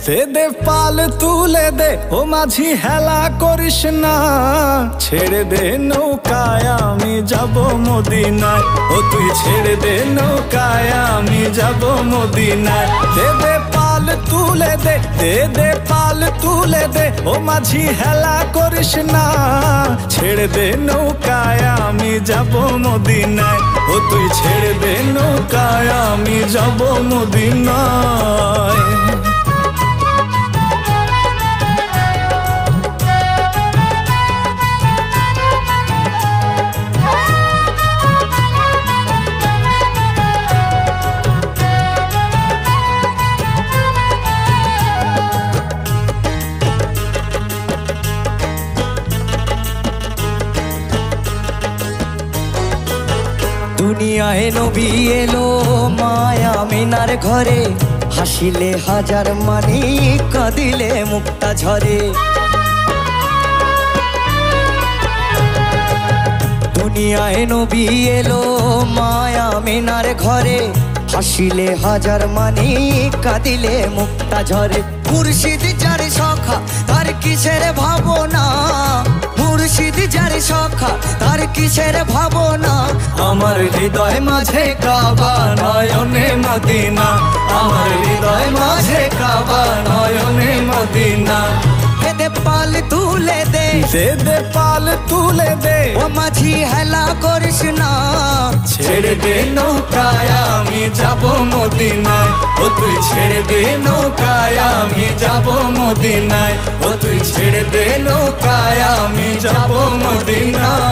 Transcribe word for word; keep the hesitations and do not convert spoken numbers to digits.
দে দে পাল তুলে দে ও মাঝি হেলা করিস না, ছেড়ে দে নৌকায় আমি যাব মদিনায়, ও তুই ছেড়ে দে নৌকায় আমি যাব মদিনায়। দে দে পাল তুলে দে, দে দে পাল তুলে দে ও মাঝি হেলা করিস না, ছেড়ে দে নৌকায় আমি যাব মদিনায়, ও তুই ছেড়ে দে নৌকায় আমি যাব মদিনায়। দুনিয়ায় নবী এলো মায়া মিনার ঘরে, হাসিলে হাজার মানি কাঁদিলে মুক্তা ঝরে। দুনিয়ায় নবী এলো মায়া মিনার ঘরে, হাসিলে হাজার মানি কাঁদিলে মুক্তা ঝরে। মুর্শিদ যার সখা তার কিসের ভাবনা, মুর্শিদ যার সখা তার কিসের ভাবনা। আমার হৃদয় মাঝে কাবা নয়নে মদিনা, আমার হৃদয় মাঝে কাবা নয়নে মদিনা। দে দে পাল তুলে দে, দে দে পাল তুলে দে ও মাঝি হেলা করিস না, ছেড়ে দে নৌকায় আমি যাব মদিনায়, ও তুই ছেড়ে দে নৌকায় আমি যাব মদিনায়, ও তুই ছেড়ে দে নৌকায় আমি যাব মদিনায়।